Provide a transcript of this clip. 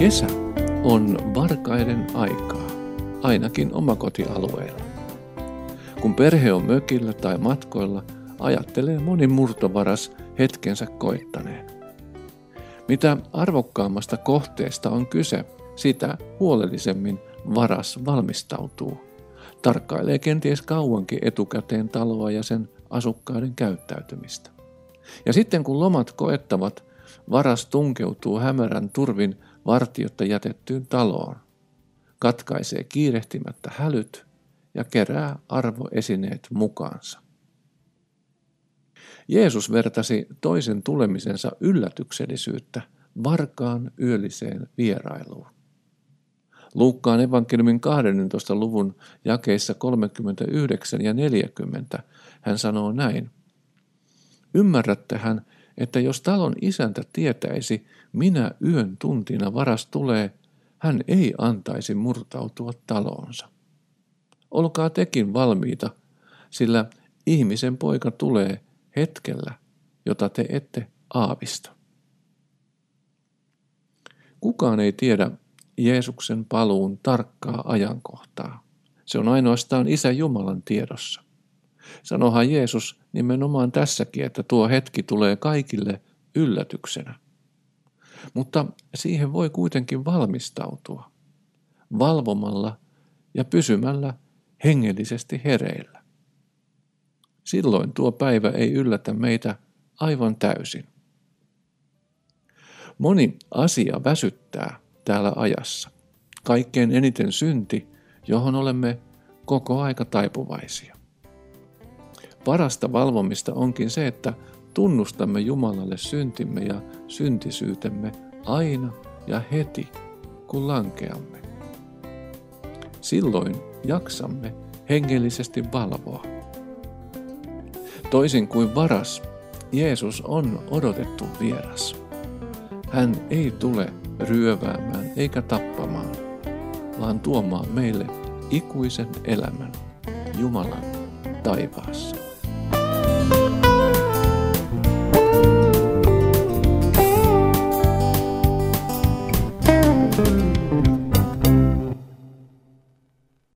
Kesä on varkaiden aikaa, ainakin omakotialueella. Kun perhe on mökillä tai matkoilla, ajattelee moni murtovaras hetkensä koittaneen. Mitä arvokkaammasta kohteesta on kyse, sitä huolellisemmin varas valmistautuu. Tarkkailee kenties kauankin etukäteen taloa ja sen asukkaiden käyttäytymistä. Ja sitten kun lomat koettavat, varas tunkeutuu hämärän turvin vartijotta jätettyyn taloon, katkaisee kiirehtimättä hälyt ja kerää arvoesineet mukaansa. Jeesus vertasi toisen tulemisensa yllätyksellisyyttä varkaan yölliseen vierailuun. Luukkaan evankeliumin 12. luvun jakeissa 39 ja 40 hän sanoo näin. Ymmärrättehän, että jos talon isäntä tietäisi, minä yön tuntina varas tulee, hän ei antaisi murtautua taloonsa. Olkaa tekin valmiita, sillä ihmisen poika tulee hetkellä, jota te ette aavista. Kukaan ei tiedä Jeesuksen paluun tarkkaa ajankohtaa. Se on ainoastaan Isä Jumalan tiedossa. Sanohan Jeesus nimenomaan tässäkin, että tuo hetki tulee kaikille yllätyksenä. Mutta siihen voi kuitenkin valmistautua, valvomalla ja pysymällä hengellisesti hereillä. Silloin tuo päivä ei yllätä meitä aivan täysin. Moni asia väsyttää täällä ajassa. Kaikkein eniten synti, johon olemme koko aika taipuvaisia. Parasta valvomista onkin se, että tunnustamme Jumalalle syntimme ja syntisyytemme aina ja heti, kun lankeamme. Silloin jaksamme hengellisesti valvoa. Toisin kuin varas, Jeesus on odotettu vieras. Hän ei tule ryöväämään eikä tappamaan, vaan tuomaan meille ikuisen elämän Jumalan taivaassa.